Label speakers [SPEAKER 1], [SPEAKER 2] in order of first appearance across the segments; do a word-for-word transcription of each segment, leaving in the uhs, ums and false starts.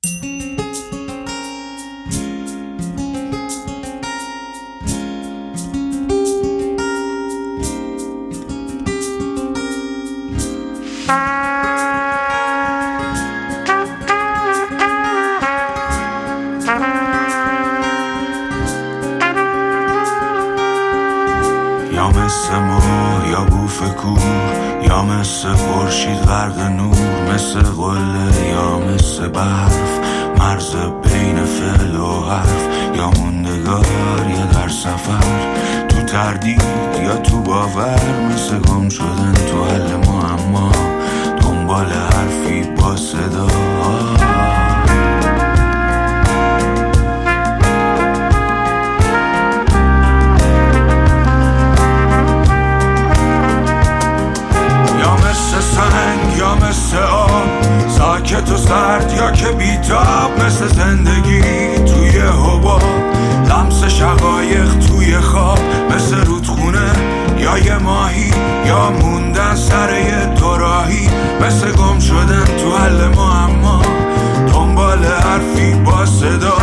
[SPEAKER 1] یا مثل ماه یا بوف کور، یا مثل خورشید غرق نور، مثل قله یا مثل برف، مرز بین فعل و حرف، یا موندگار یا در سفر، تو تردید یا تو باور، مثل گم شدن تو حل معما، دنبال حرفی با صدا. یا مثل آب ساکت و سرد یا که بیتاب، مثل زندگی توی حباب، لمس شقایق توی خواب، مثل رودخونه یا یه ماهی، یا موندن سر یه دوراهی، مثل گم شدن تو حل معما، دنبال حرفی با صدا.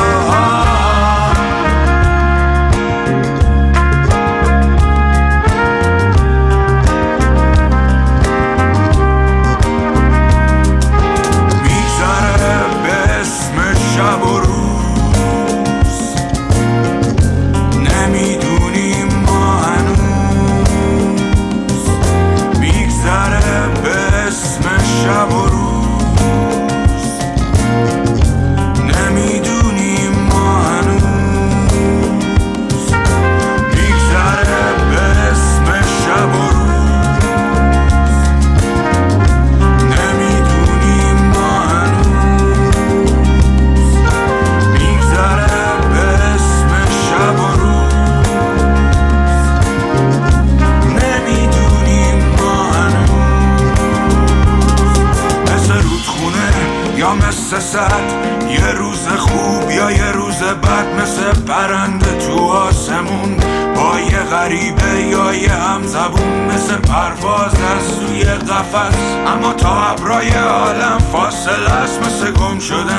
[SPEAKER 1] یا مثل سد یه روز خوب یا یه روز بد، مثل پرنده تو آسمون با یه غریبه یا یه همزبون، مثل پرواز از توی قفس اما تا ابرای عالم فاصله است، مثل گم شدن